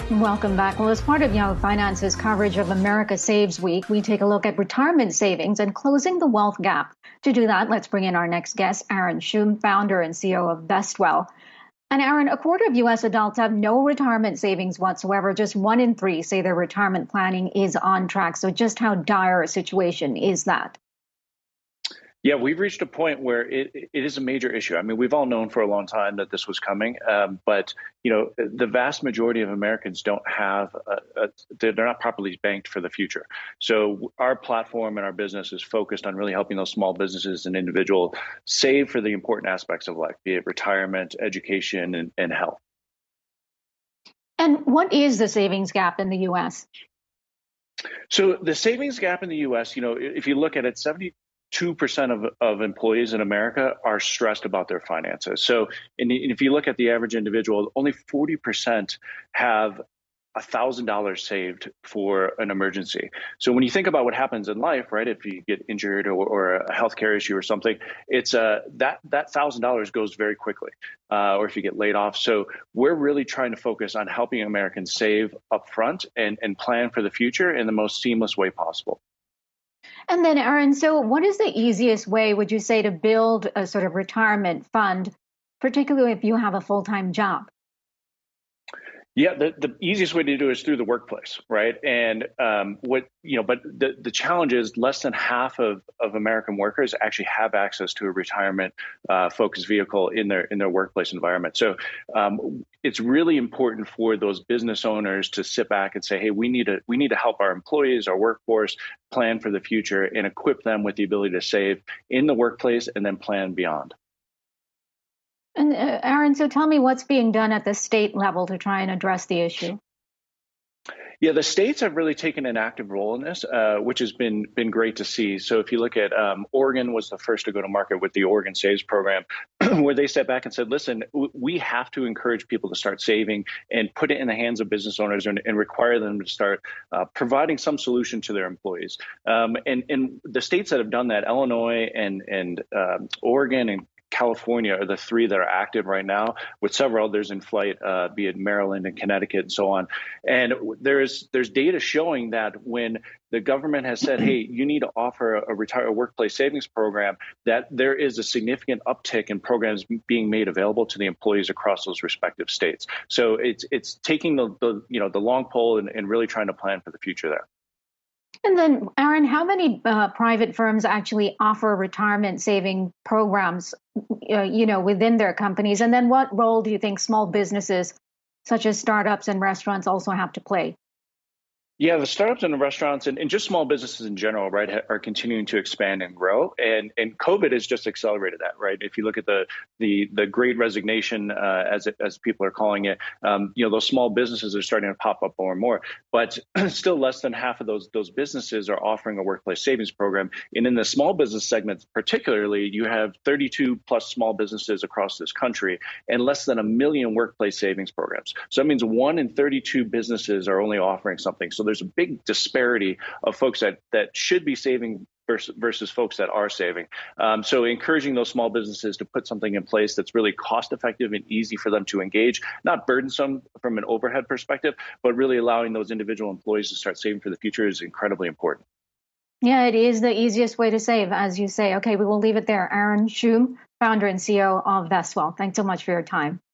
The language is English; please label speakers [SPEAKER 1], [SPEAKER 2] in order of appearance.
[SPEAKER 1] Welcome back. Well, as part of Yahoo Finance's coverage of America Saves Week, we take a look at retirement savings and closing the wealth gap. To do that, let's bring in our next guest, Aaron Shum, founder and CEO of Vestwell. And Aaron, a quarter of U.S. adults have no retirement savings whatsoever. Just 1 in 3 say their retirement planning is on track. So just how dire a situation is that?
[SPEAKER 2] Yeah, we've reached a point where it is a major issue. I mean, we've all known for a long time that this was coming, but the vast majority of Americans don't have they're not properly banked for the future. So our platform and our business is focused on really helping those small businesses and individuals save for the important aspects of life, be it retirement, education, and health.
[SPEAKER 1] And what is the savings gap in the U.S.?
[SPEAKER 2] So the savings gap in the U.S., if you look at it, 2% of employees in America are stressed about their finances. So and if you look at the average individual, only 40% have $1,000 saved for an emergency. So when you think about what happens in life, right, if you get injured or a healthcare issue or something, it's that $1,000 goes very quickly, or if you get laid off. So we're really trying to focus on helping Americans save upfront and plan for the future in the most seamless way possible.
[SPEAKER 1] And then, Aaron, so what is the easiest way, would you say, to build a sort of retirement fund, particularly if you have a full-time job?
[SPEAKER 2] Yeah, the easiest way to do it is through the workplace, right? And but the challenge is less than half of American workers actually have access to a retirement focused vehicle in their workplace environment. So it's really important for those business owners to sit back and say, hey, we need to help our employees, our workforce plan for the future and equip them with the ability to save in the workplace and then plan beyond.
[SPEAKER 1] And Aaron, so tell me what's being done at the state level to try and address the issue.
[SPEAKER 2] Yeah, the states have really taken an active role in this, which has been great to see. So if you look at Oregon was the first to go to market with the Oregon Saves program, where they stepped back and said, listen, we have to encourage people to start saving and put it in the hands of business owners and require them to start providing some solution to their employees. And the states that have done that, Illinois and Oregon and California are the three that are active right now, with several others in flight, be it Maryland and Connecticut and so on. And there's data showing that when the government has said, hey, you need to offer a workplace savings program, that there is a significant uptick in programs being made available to the employees across those respective states. So it's taking the long pole and really trying to plan for the future there.
[SPEAKER 1] And then, Aaron, how many private firms actually offer retirement saving programs, within their companies? And then what role do you think small businesses, such as startups and restaurants, also have to play?
[SPEAKER 2] Yeah, the startups and the restaurants and just small businesses in general, right, are continuing to expand and grow. And COVID has just accelerated that, right? If you look at the Great Resignation, as people are calling it, those small businesses are starting to pop up more and more. But still, less than half of those businesses are offering a workplace savings program. And in the small business segment, particularly, you have 32 plus small businesses across this country, and less than 1 million workplace savings programs. So that means 1 in 32 businesses are only offering something. So there's a big disparity of folks that should be saving versus folks that are saving. So encouraging those small businesses to put something in place that's really cost effective and easy for them to engage, not burdensome from an overhead perspective, but really allowing those individual employees to start saving for the future is incredibly important.
[SPEAKER 1] Yeah, it is the easiest way to save, as you say. Okay, we will leave it there. Aaron Shum, founder and CEO of Vestwell. Thanks so much for your time.